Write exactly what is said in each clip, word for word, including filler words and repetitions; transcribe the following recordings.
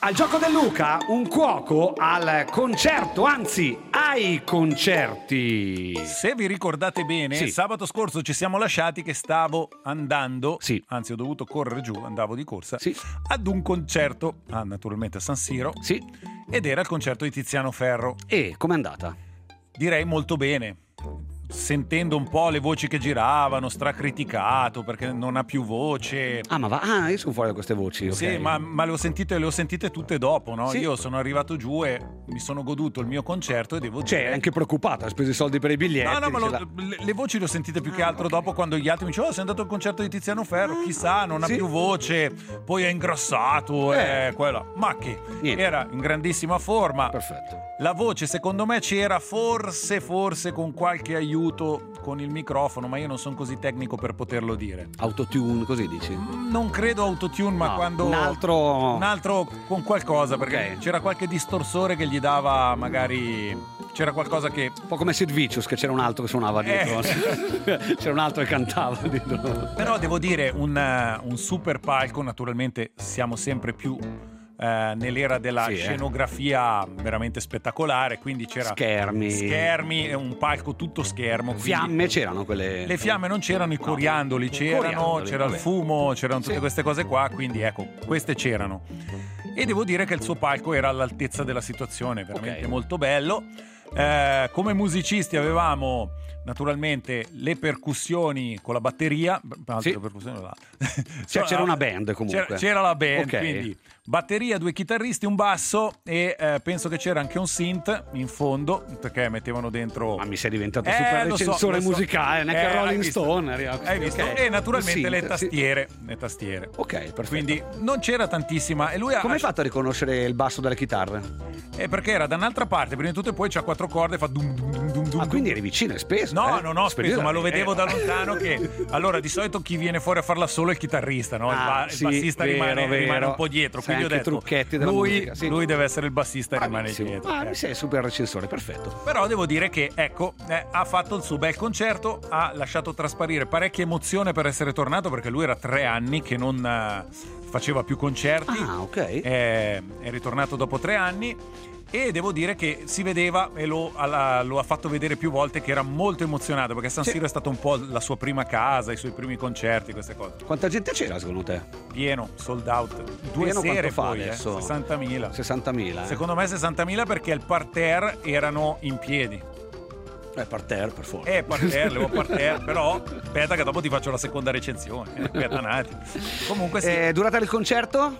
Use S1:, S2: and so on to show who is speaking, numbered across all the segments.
S1: Al gioco del Luca, un cuoco al concerto, anzi ai concerti.
S2: Se vi ricordate bene,
S1: Sì.
S2: sabato scorso ci siamo lasciati che stavo andando,
S1: Sì.
S2: anzi ho dovuto correre giù, andavo di corsa,
S1: Sì.
S2: ad un concerto, ah, naturalmente a San Siro,
S1: Sì.
S2: ed era il concerto di Tiziano Ferro.
S1: E com'è andata?
S2: Direi molto bene. Sentendo un po' le voci che giravano, stracriticato perché non ha più voce.
S1: Ah, ma va. Ah, io sono fuori da queste voci. Ok.
S2: Sì, ma, ma le ho sentite, le ho sentite tutte dopo, no?
S1: Sì.
S2: Io sono arrivato giù e mi sono goduto il mio concerto e devo
S1: Cioè,
S2: dire...
S1: è anche preoccupata, ha speso i soldi per i biglietti.
S2: No, no, ma
S1: dice
S2: lo-
S1: la-
S2: le, le voci le ho sentite più che
S1: Ah,
S2: altro
S1: ok.
S2: dopo, quando gli altri mi dicevano: oh, sei andato al concerto di Tiziano Ferro, chissà, non ha
S1: Sì.
S2: più voce, poi è ingrassato,
S1: Eh.
S2: eh, quella. Ma che
S1: Niente.
S2: era in grandissima forma.
S1: Perfetto.
S2: La voce secondo me c'era, forse, forse con qualche aiuto con il microfono, ma io non sono così tecnico per poterlo dire.
S1: Autotune, così dici?
S2: Non credo autotune, ma
S1: No,
S2: quando
S1: un altro-
S2: un altro con qualcosa, perché
S1: Ok.
S2: c'era qualche distorsore che gli dava, magari c'era qualcosa che...
S1: Un po' come Sid Vicious, che c'era un altro che suonava dietro.
S2: Eh.
S1: C'era un altro che cantava dietro.
S2: Però devo dire un, eh, un super palco, naturalmente siamo sempre più eh, nell'era della
S1: Sì, eh.
S2: scenografia veramente spettacolare, quindi c'era
S1: Schermi.
S2: schermi e un palco tutto schermo. quindi
S1: Fiamme c'erano quelle.
S2: Le fiamme non c'erano, i
S1: No.
S2: coriandoli c'erano,
S1: Coriandoli,
S2: c'era il
S1: vabbè.
S2: fumo, c'erano tutte
S1: Sì.
S2: queste cose qua, quindi ecco, queste c'erano. E devo dire che il suo palco era all'altezza della situazione, veramente
S1: Ok.
S2: molto bello. Eh, come musicisti avevamo naturalmente le percussioni con la batteria. Anzi,
S1: Sì.
S2: le percussioni là.
S1: Cioè, c'era una band comunque.
S2: C'era, c'era la band,
S1: Ok.
S2: quindi batteria, due chitarristi, un basso e eh, penso che c'era anche un synth in fondo, perché mettevano dentro...
S1: Ma mi sei diventato
S2: Eh,
S1: super
S2: lo so,
S1: recensore
S2: lo so.
S1: musicale, neanche
S2: Eh,
S1: Rolling
S2: hai visto?
S1: Stone. arriva-
S2: Hai visto?
S1: Ok.
S2: E naturalmente
S1: Sì,
S2: le
S1: sì.
S2: tastiere, le tastiere.
S1: Ok, perfetto.
S2: Quindi non c'era tantissima. E lui ha,
S1: Come hai fatto a riconoscere il basso delle chitarre?
S2: Eh, perché era da un'altra parte, prima di tutto, e poi c'ha quattro corde e fa dum dum dum dum dum.
S1: Ah, quindi eri vicino e speso?
S2: No,
S1: eh?
S2: non ho
S1: Speso
S2: speso, ma
S1: da-
S2: lo vedevo
S1: eh.
S2: da lontano che... Allora, di solito chi viene fuori a farla solo è il chitarrista, no? Il,
S1: Ah,
S2: ba- il
S1: sì,
S2: bassista
S1: vero,
S2: rimane,
S1: vero.
S2: rimane un po' dietro.
S1: Sai
S2: Quindi ho
S1: anche i
S2: detto,
S1: trucchetti della
S2: lui,
S1: musica, sì.
S2: lui deve essere il bassista e rimane
S1: Bravissimo.
S2: dietro.
S1: Ah,
S2: Eh.
S1: mi sei super recensore, perfetto.
S2: Però devo dire che, ecco, eh, ha fatto il suo bel concerto, ha lasciato trasparire parecchia emozione per essere tornato, perché lui era tre anni che non eh, faceva più concerti.
S1: Ah, ok.
S2: è, è ritornato dopo tre anni e devo dire che si vedeva, e lo, alla- lo ha fatto vedere più volte, che era molto emozionato, perché San
S1: Sì.
S2: Siro è stato un po' la sua prima casa, i suoi primi concerti, queste cose.
S1: Quanta gente c'era secondo te?
S2: Pieno, sold out, due
S1: Pieno
S2: sere
S1: quanto fa
S2: poi, eh,
S1: adesso?
S2: sessantamila.
S1: sessantamila. Eh?
S2: Secondo me sessantamila, perché il parterre erano in piedi.
S1: Eh, parterre, per forza.
S2: Eh, parterre, levo parterre, però aspetta che dopo ti faccio la seconda recensione. eh, Aspetta un attimo. Comunque sì,
S1: Eh, durata del concerto?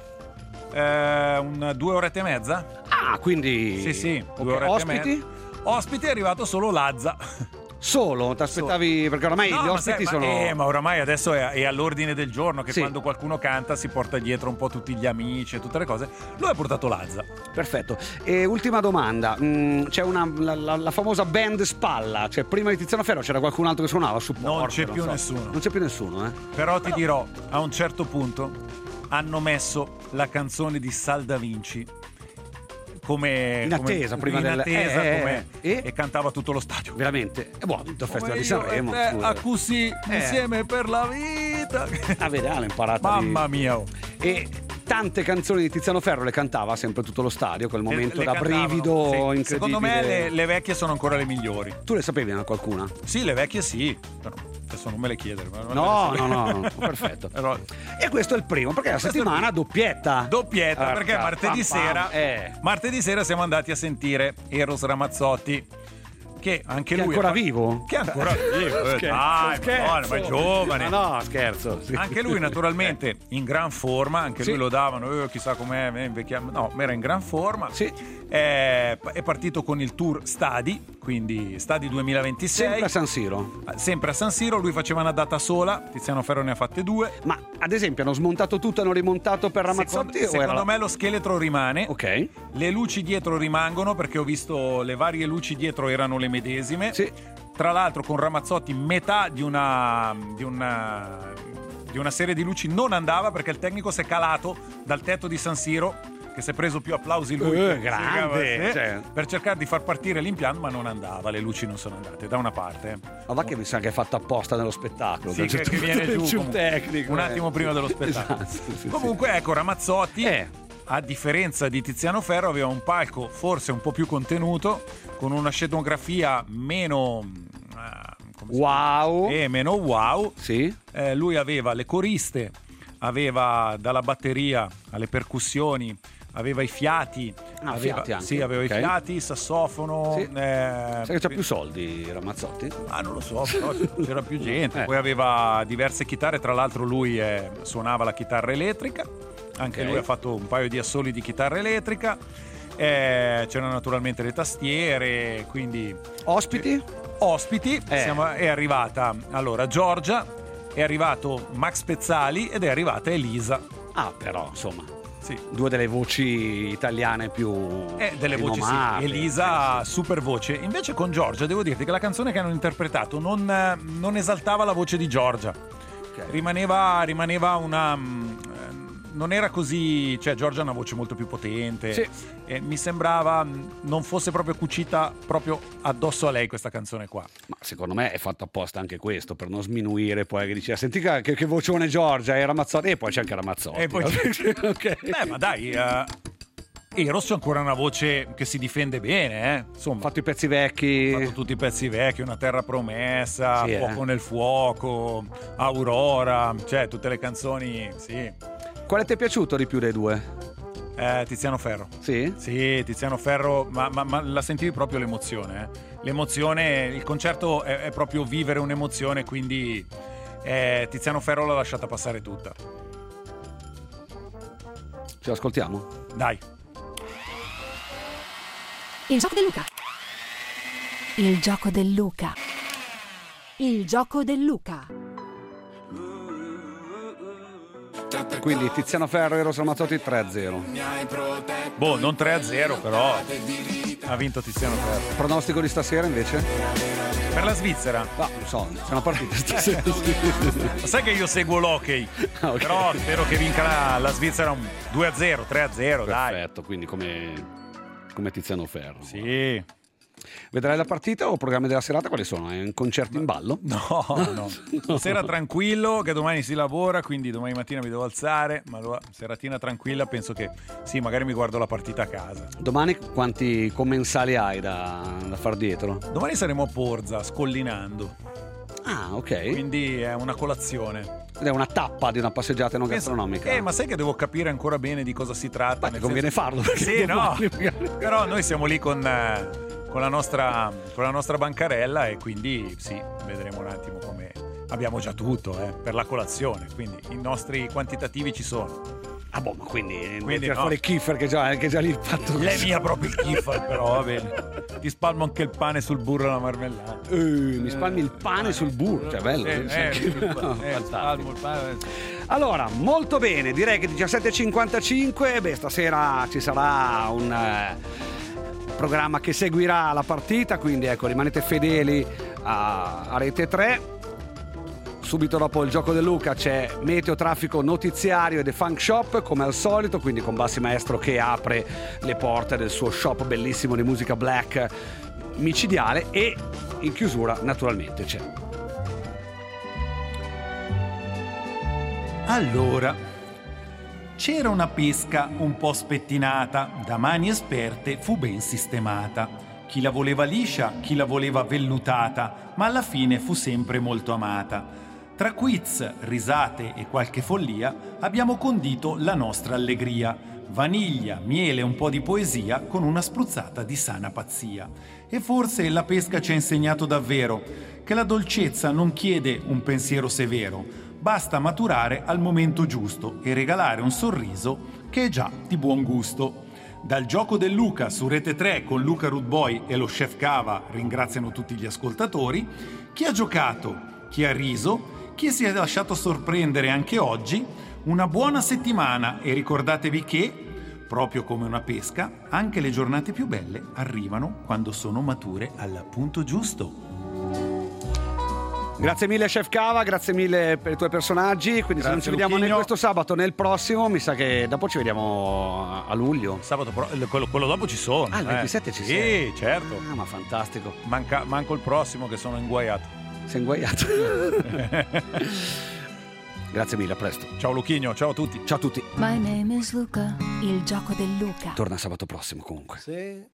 S2: eh, un, due orette e mezza.
S1: Ah, quindi...
S2: Sì, sì,
S1: Ok,
S2: due orette
S1: ospiti?
S2: e mezza. Ospiti è arrivato solo Lazza.
S1: Solo? Ti aspettavi... Perché ormai
S2: No,
S1: gli
S2: ma
S1: ospiti
S2: sai, ma-
S1: sono...
S2: eh, ma oramai adesso è, è all'ordine del giorno che
S1: Sì.
S2: quando qualcuno canta si porta dietro un po' tutti gli amici e tutte le cose. Lui ha portato Lazza.
S1: Perfetto. E ultima domanda. Mm, c'è una, la, la- la famosa band Spalla. Cioè, prima di Tiziano Ferro c'era qualcun altro che suonava a supporto?
S2: Non c'è più
S1: so.
S2: nessuno.
S1: Non c'è più nessuno, eh?
S2: Però ti dirò, a un certo punto hanno messo la canzone di Sal Da Vinci come
S1: In attesa,
S2: come,
S1: prima
S2: in
S1: del-
S2: attesa,
S1: eh,
S2: come-
S1: e?
S2: e cantava tutto lo stadio.
S1: Veramente? E buono, tutto il Festival di
S2: Come io
S1: Sanremo.
S2: e te,
S1: scusa.
S2: a così insieme per la vita.
S1: Ah, vedi, ah, l'ho imparata
S2: Mamma
S1: di...
S2: mia, oh.
S1: E tante canzoni di Tiziano Ferro le cantava sempre tutto lo stadio, quel momento
S2: Le- le
S1: da
S2: cantavano,
S1: brivido
S2: sì.
S1: incredibile.
S2: Secondo me le, le vecchie sono ancora le migliori.
S1: Tu le sapevi no, qualcuna?
S2: Sì, le vecchie sì, però adesso non me le chiedere. ma non
S1: No,
S2: le
S1: no,
S2: so.
S1: no, no, perfetto.
S2: Però-
S1: E questo è il primo, perché la settimana doppietta.
S2: Doppietta,
S1: Porca
S2: perché martedì
S1: pam, pam,
S2: sera
S1: eh.
S2: martedì sera siamo andati a sentire Eros Ramazzotti, che anche
S1: Che è
S2: lui
S1: ancora
S2: fa-
S1: vivo?
S2: che è ancora vivo. eh,
S1: Scherzo,
S2: dai,
S1: scherzo.
S2: Madonna, ma è giovane.
S1: Ma no, scherzo. sì.
S2: Anche lui naturalmente in gran forma, anche
S1: Sì.
S2: lui lo davano, eh, chissà com'è, eh, invecchiamo. No, ma era in gran forma.
S1: Sì.
S2: Eh, è partito con il tour Stadi, quindi Stadi duemilaventisei.
S1: Sempre a San Siro.
S2: Sempre a San Siro, lui faceva una data sola, Tiziano Ferro ne ha fatte due.
S1: Ma ad esempio hanno smontato tutto e hanno rimontato per Ramazzotti?
S2: Secondo,
S1: o era
S2: secondo
S1: la-
S2: me lo scheletro rimane.
S1: Ok.
S2: Le luci dietro rimangono, perché ho visto le varie luci dietro erano le medesime.
S1: Sì.
S2: Tra l'altro con Ramazzotti metà di una, di una di una serie di luci non andava, perché il tecnico si è calato dal tetto di San Siro, che si è preso più applausi lui
S1: Eh,
S2: che-
S1: grande,
S2: eh,
S1: cioè.
S2: per cercare di far partire l'impianto, ma non andava, le luci non sono andate da una parte.
S1: Ma va che mi sa che è fatto apposta nello spettacolo.
S2: Sì,
S1: da un
S2: che,
S1: certo
S2: che viene
S1: punto
S2: giù
S1: sul
S2: comunque,
S1: tecnico.
S2: un
S1: eh.
S2: attimo prima dello spettacolo.
S1: Esatto, sì, sì,
S2: Comunque ecco Ramazzotti
S1: Eh.
S2: a differenza di Tiziano Ferro, aveva un palco forse un po' più contenuto, con una scenografia meno eh, come si
S1: wow
S2: dice? Eh, meno wow.
S1: Sì.
S2: Eh, lui aveva le coriste, aveva dalla batteria alle percussioni, aveva i fiati,
S1: Ah,
S2: aveva,
S1: fiati anche.
S2: sì, aveva
S1: Ok.
S2: i fiati, il sassofono.
S1: Sì.
S2: Eh,
S1: Sai che c'ha più soldi Ramazzotti?
S2: Ah, non lo so, però c'era più gente.
S1: Eh.
S2: Poi aveva diverse chitarre, tra l'altro lui eh, suonava la chitarra elettrica, anche
S1: Ok.
S2: lui ha fatto un paio di assoli di chitarra elettrica. Eh, c'erano naturalmente le tastiere, quindi
S1: Ospiti?
S2: ospiti.
S1: Eh.
S2: Siamo- è arrivata allora Giorgia, è arrivato Max Pezzali ed è arrivata Elisa.
S1: Ah, però, insomma,
S2: Sì.
S1: due delle voci italiane più
S2: Eh, delle voci sì.
S1: rinomate.
S2: Elisa
S1: Eh, sì.
S2: super voce. Invece con Giorgia devo dirti che la canzone che hanno interpretato non, eh, non esaltava la voce di Giorgia.
S1: Ok.
S2: Rimaneva, rimaneva una mm, eh, non era così, cioè Giorgia ha una voce molto più potente.
S1: Sì.
S2: E mi sembrava mm, non fosse proprio cucita proprio addosso a lei questa canzone qua.
S1: Ma secondo me è fatto apposta anche questo, per non sminuire poi che dice senti che, che vocione Giorgia, è Ramazzotti, e poi c'è anche Ramazzotti.
S2: E poi
S1: Ok.
S2: Beh, ma dai, eh, Eros c'ha ancora una voce che si difende bene, eh. Insomma,
S1: Ha fatto i pezzi vecchi.
S2: ha fatto tutti i pezzi vecchi, Una terra promessa,
S1: Sì, eh.
S2: Fuoco nel fuoco, Aurora, cioè tutte le canzoni, sì.
S1: Quale ti è piaciuto di più dei due?
S2: Eh, Tiziano Ferro.
S1: Sì?
S2: Sì, Tiziano Ferro, ma, ma- ma la sentivi proprio l'emozione, eh? L'emozione, il concerto è, è proprio vivere un'emozione, quindi eh, Tiziano Ferro l'ha lasciata passare tutta.
S1: Ce l'ascoltiamo?
S2: Dai.
S3: Il gioco del Luca. Il gioco del Luca. Il gioco del Luca.
S1: Quindi Tiziano Ferro e Eros Ramazzotti tre a zero.
S2: Boh, non tre a zero, però ha vinto Tiziano Ferro.
S1: Pronostico di stasera invece?
S2: Per la Svizzera.
S1: Ah, non so, c'è una partita stasera.
S2: Ma sai che io seguo l'hockey,
S1: Ah, ok.
S2: però spero che vinca la, la Svizzera un due a zero, tre a zero, dai.
S1: Perfetto, quindi come, come Tiziano Ferro.
S2: Sì.
S1: Vedrai la partita o programmi della serata quali sono? È un concerto in ballo?
S2: No, no. Stasera tranquillo, che domani si lavora, quindi domani mattina mi devo alzare, ma allora, seratina tranquilla, penso che sì, magari mi guardo la partita a casa.
S1: Domani quanti commensali hai da, da far dietro?
S2: Domani saremo a Porza, scollinando,
S1: Ah, ok.
S2: quindi è una colazione.
S1: Ed è una tappa di una passeggiata non
S2: Penso-
S1: gastronomica.
S2: Eh, ma sai che devo capire ancora bene di cosa si tratta?
S1: Ma
S2: nel
S1: conviene
S2: senso-
S1: farlo. perché
S2: Sì, no,
S1: domani magari-
S2: però noi siamo lì con, eh, con, la nostra, con la nostra bancarella e quindi sì, vedremo un attimo come... Abbiamo già tutto eh, per la colazione, quindi i nostri quantitativi ci sono.
S1: Ah, boh, ma quindi,
S2: Quindi
S1: quindi
S2: no.
S1: fuori il kiffer che già, che già lì il fatto.
S2: Lei mia proprio il kiffer, però va bene. Ti spalmo anche il pane sul burro e la marmellata.
S1: Eh, mi spalmi il pane sul burro, cioè bello.
S2: Eh,
S1: sì,
S2: eh,
S1: sì.
S2: eh,
S1: Fantastico.
S2: spalmo il pane.
S1: Allora, molto bene, direi che diciassette e cinquantacinque, beh, stasera ci sarà un eh, programma che seguirà la partita, quindi ecco, rimanete fedeli a, a Rete tre. Subito dopo il gioco del Luca c'è Meteo, Traffico, Notiziario e The Funk Shop, come al solito, quindi con Bassi Maestro che apre le porte del suo shop bellissimo di musica black micidiale, e in chiusura naturalmente c'è
S2: Allora, c'era una pesca un po' spettinata, da mani esperte fu ben sistemata. Chi la voleva liscia, chi la voleva vellutata, ma alla fine fu sempre molto amata. Tra quiz, risate e qualche follia abbiamo condito la nostra allegria. Vaniglia, miele e un po' di poesia con una spruzzata di sana pazzia. E forse la pesca ci ha insegnato davvero che la dolcezza non chiede un pensiero severo, basta maturare al momento giusto e regalare un sorriso che è già di buon gusto. Dal gioco del Luca su Rete tre con Luca Rudboy e lo chef Cava ringraziano tutti gli ascoltatori, chi ha giocato, chi ha riso, chi si è lasciato sorprendere anche oggi. Una buona settimana e ricordatevi che, proprio come una pesca, anche le giornate più belle arrivano quando sono mature al punto giusto.
S1: Grazie mille Chef Cava, grazie mille per i tuoi personaggi, quindi se non
S2: Grazie,
S1: ci vediamo né
S2: Luchigno.
S1: questo sabato né il prossimo, mi sa che dopo ci vediamo a luglio.
S2: Sabato pro- quello, quello dopo ci sono.
S1: Ah, il ventisette
S2: eh.
S1: ci
S2: sì,
S1: sei?
S2: Sì, certo.
S1: Ah, ma fantastico,
S2: Manca, manco il prossimo che sono inguaiato.
S1: sei inguaiato. Grazie mille, a presto.
S2: Ciao Luchino, ciao a tutti.
S1: Ciao a tutti.
S3: My name is Luca, il gioco del Luca.
S1: Torna sabato prossimo comunque.
S4: Sì.